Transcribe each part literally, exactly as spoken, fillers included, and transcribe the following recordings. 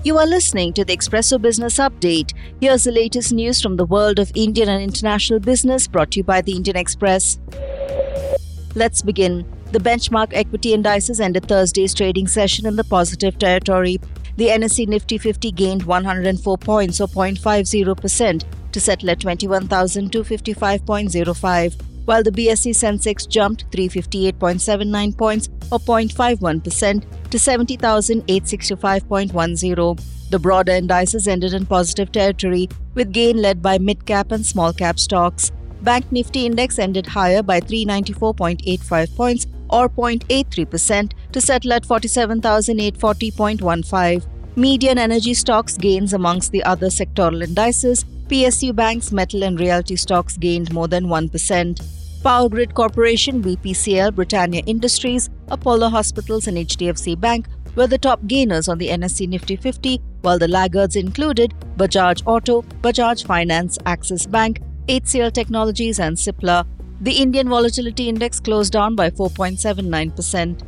You are listening to the Expresso Business Update. Here's the latest news from the world of Indian and international business, brought to you by the Indian Express. Let's begin. The benchmark equity indices ended Thursday's trading session in the positive territory. The N S E Nifty fifty gained one hundred four points or zero point five zero percent to settle at twenty-one thousand two hundred fifty-five point zero five, while the B S E Sensex jumped three hundred fifty-eight point seven nine points or zero point five one percent to seventy thousand eight hundred sixty-five point one zero. The broader indices ended in positive territory, with gain led by mid-cap and small-cap stocks. Bank Nifty index ended higher by three hundred ninety-four point eight five points or zero point eight three percent to settle at forty-seven thousand eight hundred forty point one five. Media and energy stocks gains amongst the other sectoral indices. P S U Bank's metal and realty stocks gained more than one percent. Power Grid Corporation, B P C L, Britannia Industries, Apollo Hospitals and H D F C Bank were the top gainers on the N S E Nifty fifty, while the laggards included Bajaj Auto, Bajaj Finance, Axis Bank, H C L Technologies and Cipla. The Indian Volatility Index closed down by four point seven nine percent.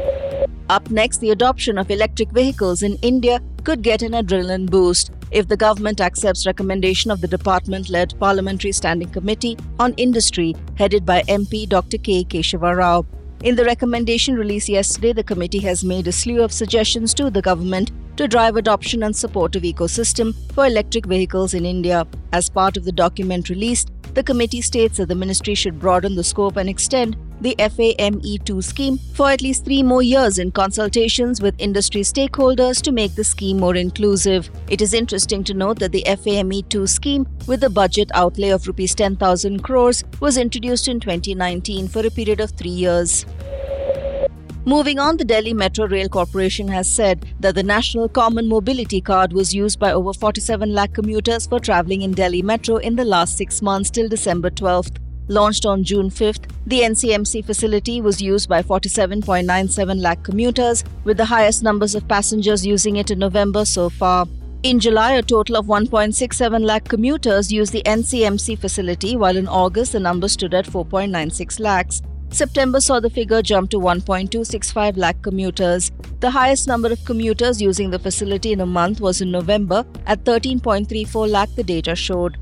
Up next, the adoption of electric vehicles in India could get an adrenaline boost if the government accepts recommendation of the department-led Parliamentary Standing Committee on Industry headed by M P Doctor K. Keshava Rao. In the recommendation released yesterday, the committee has made a slew of suggestions to the government to drive adoption and support of ecosystem for electric vehicles in India. As part of the document released, the committee states that the ministry should broaden the scope and extend the F A M E two scheme for at least three more years in consultations with industry stakeholders to make the scheme more inclusive. It is interesting to note that the F A M E two scheme, with a budget outlay of rupees ten thousand crores, was introduced in twenty nineteen for a period of three years. Moving on, the Delhi Metro Rail Corporation has said that the National Common Mobility Card was used by over forty-seven lakh commuters for travelling in Delhi Metro in the last six months till December twelfth. Launched on June fifth, the N C M C facility was used by forty-seven point nine seven lakh commuters, with the highest numbers of passengers using it in November so far. In July, a total of one point six seven lakh commuters used the N C M C facility, while in August the number stood at four point nine six lakhs. September saw the figure jump to one point two six five lakh commuters. The highest number of commuters using the facility in a month was in November at thirteen point three four lakh, the data showed.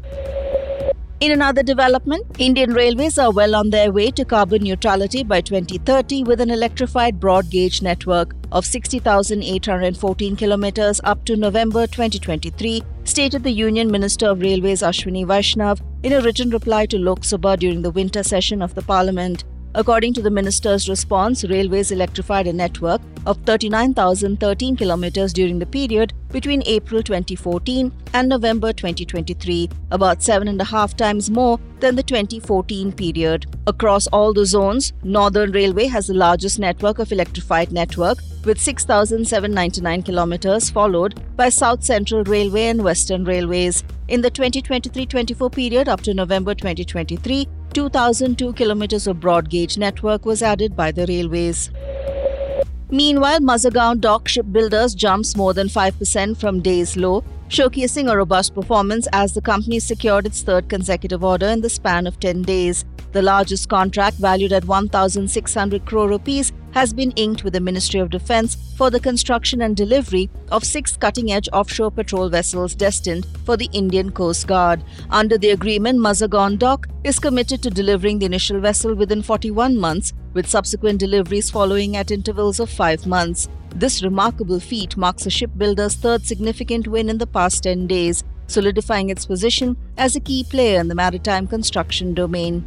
In another development, Indian Railways are well on their way to carbon neutrality by twenty thirty with an electrified broad gauge network of sixty thousand eight hundred fourteen kilometers up to November twenty twenty-three, stated the Union Minister of Railways Ashwini Vaishnav in a written reply to Lok Sabha during the winter session of the Parliament. According to the minister's response, Railways electrified a network of thirty-nine thousand thirteen kilometers during the period between April twenty fourteen and November twenty twenty-three, about seven and a half times more than the twenty fourteen period. Across all the zones, Northern Railway has the largest network of electrified network with six thousand seven hundred ninety-nine kilometers, followed by South Central Railway and Western Railways. In the twenty twenty-three twenty-four period up to November twenty twenty-three, two thousand two kilometers of broad gauge network was added by the railways. Meanwhile, Mazagon Dock Shipbuilders jumps more than five percent from day's low, showcasing a robust performance as the company secured its third consecutive order in the span of ten days. The largest contract, valued at one thousand six hundred crore rupees, has been inked with the Ministry of Defence for the construction and delivery of six cutting-edge offshore patrol vessels destined for the Indian Coast Guard. Under the agreement, Mazagon Dock is committed to delivering the initial vessel within forty-one months, with subsequent deliveries following at intervals of five months. This remarkable feat marks the shipbuilder's third significant win in the past ten days, solidifying its position as a key player in the maritime construction domain.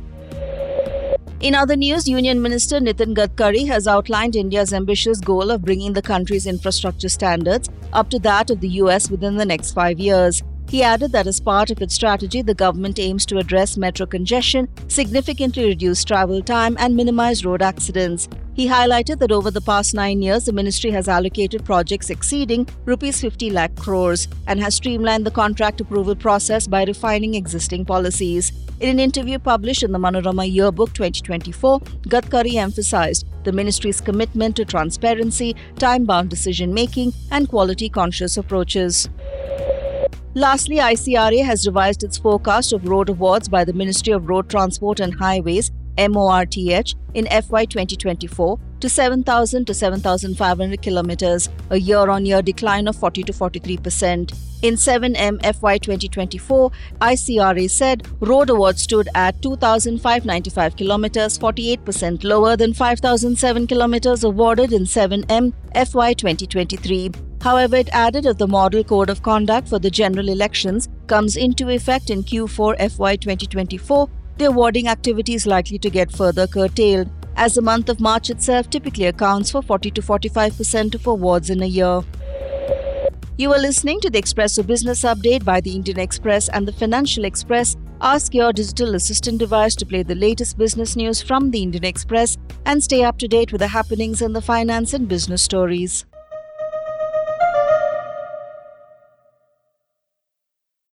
In other news, Union Minister Nitin Gadkari has outlined India's ambitious goal of bringing the country's infrastructure standards up to that of the U S within the next five years. He added that as part of its strategy, the government aims to address metro congestion, significantly reduce travel time and minimize road accidents. He highlighted that over the past nine years, the ministry has allocated projects exceeding rupees fifty lakh crores and has streamlined the contract approval process by refining existing policies. In an interview published in the Manorama Yearbook twenty twenty-four, Gadkari emphasized the ministry's commitment to transparency, time-bound decision-making and quality-conscious approaches. Lastly, I C R A has revised its forecast of road awards by the Ministry of Road Transport and Highways M O R T H in F Y twenty twenty-four to seven thousand to seven thousand five hundred kilometers, a year-on-year decline of forty to forty-three percent. In seven M F Y twenty twenty-four, I C R A said road awards stood at two thousand five hundred ninety-five kilometers, forty-eight percent lower than five thousand seven kilometers awarded in seven M F Y twenty twenty-three. However, it added if the Model Code of Conduct for the general elections comes into effect in Q four F Y twenty twenty-four, the awarding activity is likely to get further curtailed, as the month of March itself typically accounts for forty to forty-five percent of awards in a year. You are listening to the Expresso Business Update by the Indian Express and the Financial Express. Ask your digital assistant device to play the latest business news from the Indian Express and stay up to date with the happenings in the finance and business stories.